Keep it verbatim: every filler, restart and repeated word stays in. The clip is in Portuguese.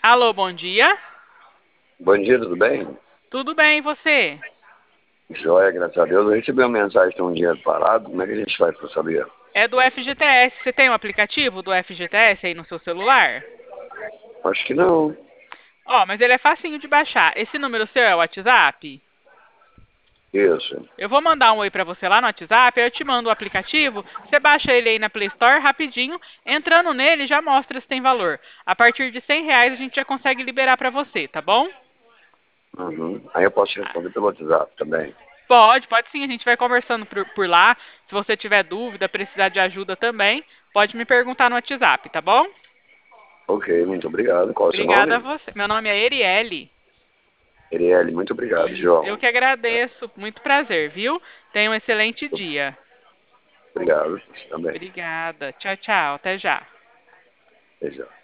Alô, bom dia. Bom dia, tudo bem? Tudo bem, e você? Joia, graças a Deus. Eu recebi uma mensagem de um dinheiro parado. Como é que a gente faz para saber? É do F G T S. Você tem um aplicativo do F G T S aí no seu celular? Acho que não. Ó, mas ele é facinho de baixar. Esse número seu é o WhatsApp? Isso. Eu vou mandar um oi pra você lá no WhatsApp, aí eu te mando o aplicativo, você baixa ele aí na Play Store rapidinho, entrando nele já mostra se tem valor. A partir de cem reais a gente já consegue liberar pra você, tá bom? Uhum. Aí eu posso te responder pelo WhatsApp também. Pode, pode sim, a gente vai conversando por, por lá. Se você tiver dúvida, precisar de ajuda também, pode me perguntar no WhatsApp, tá bom? Ok, muito obrigado. Qual é o seu Obrigada a nome? você. Meu nome é Erielle. Erielle, muito obrigado, Isso, eu João. que agradeço. Muito prazer, viu? Tenha um excelente dia. Obrigado, você também. Obrigada. Tchau, tchau. Até já. Até já.